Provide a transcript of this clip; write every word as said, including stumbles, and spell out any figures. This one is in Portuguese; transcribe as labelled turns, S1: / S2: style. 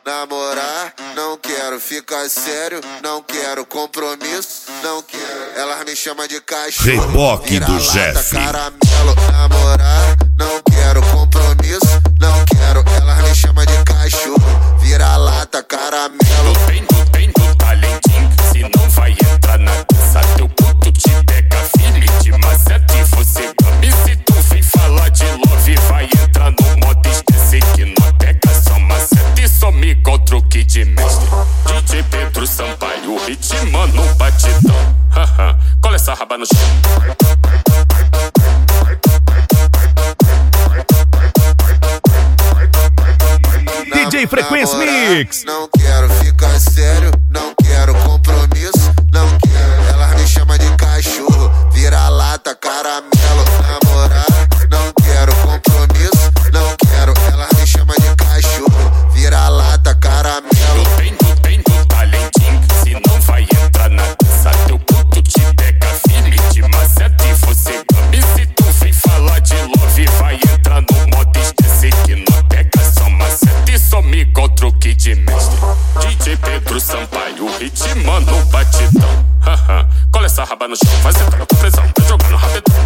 S1: namorar, não quero ficar sério, não quero compromisso, não quero. Elas me chamam de cachorro,
S2: Reboque do Jeff.
S1: Caramelo, namorar, não quero compromisso, não quero. Elas me chamam de cachorro, vira-lata, caramelo.
S3: Tem, tem do talentinho, se não vai entrar na dança, teu puto te pega firme, te maceta e você gambe. Se tu vem falar de love, vai entrar no modo esquecer que não pega só maceta e some igual truque de mestre. D J Pedro Sampaio ritmando no batidão. Haha, cola essa raba no chão.
S2: D J Frequência Mix.
S1: Não quero ficar sério, não quero compromisso, não quero. Elas me chamam de cachorro, vira-lata, caramelo. Namorar, não quero compromisso, não quero. Elas me chamam de cachorro, vira-lata, caramelo.
S3: Tem, tem do talentinho, se não vai entrar na dança, teu puto te pega firme, te maceta e você gambe. Se tu vem falar de love, vai entrar no modo esquecer que não pega só maceta e some igual truque de mestre. D J Pedro Sampaio ritmando no batidão. Haha, cola essa raba no chão, vai sentar com pressão, vai jogar no rapidão.